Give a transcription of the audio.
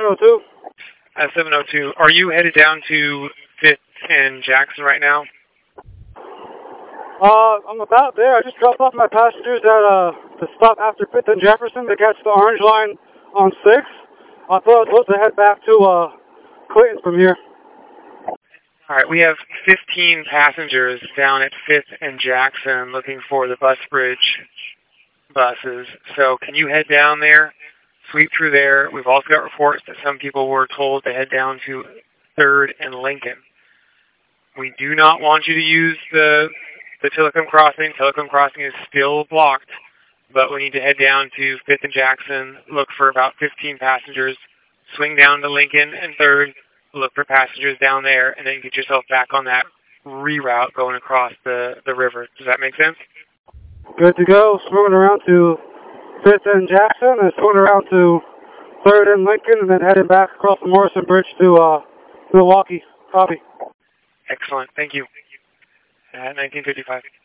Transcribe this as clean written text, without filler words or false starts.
702. 702. Are you headed down to 5th and Jackson right now? I'm about there. I just dropped off my passengers at the stop after 5th and Jefferson to catch the orange line on 6th. I thought I was supposed to head back to Clinton from here. All right, we have 15 passengers down at 5th and Jackson looking for the bus bridge buses. So can you head down there, sweep through there? We've also got reports that some people were told to head down to 3rd and Lincoln. We do not want you to use the Tillicum Crossing. Tillicum Crossing is still blocked, but we need to head down to 5th and Jackson, look for about 15 passengers, swing down to Lincoln and 3rd, look for passengers down there, and then get yourself back on that reroute going across the river. Does that make sense? Good to go. Swinging around to 5th and Jackson, and swinging around to 3rd and Lincoln, and then heading back across the Morrison Bridge to Milwaukee. Copy. Excellent. Thank you. 1955.